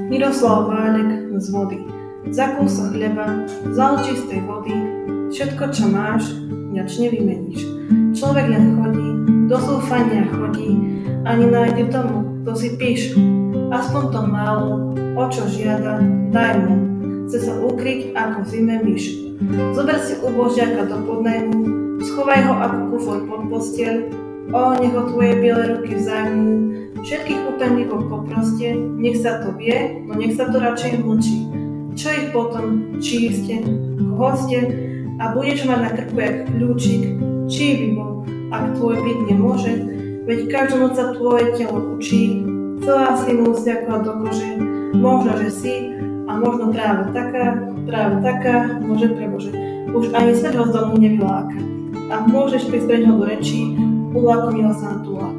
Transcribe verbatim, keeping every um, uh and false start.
Miroslav Váľek z vody. Za kúsok chleba, za čistej vody, všetko, čo máš, nič nevymeníš. Človek len chodí, do zúfania chodí, ani nájde tomu, kto si píše. Aspoň to málo, o čo žiada, daj mu. Chce sa ukryť ako v zime myš. Zober si ubožiaka do podnajmu, schovaj ho ako kufor pod posteľ, o, nech ho tvoje biele ruky vzajmú, všetkých úpenlíkov poproste, nech sa to vie, no nech sa to radšej mlčí. Čo ich potom, či ste, koho ste, a budeš mať na krku jak kľúčik, čí by bol, ak tvoj byt nemôže, veď každú noc sa tvoje telo učí, celá si mu zľakla do kože, možno, že si, a možno práve taká, práve taká, môže prebože, už ani svet ho z domu nevyláka. A môžeš prísť preň ho do rečí, ulákomila sa na tú láka.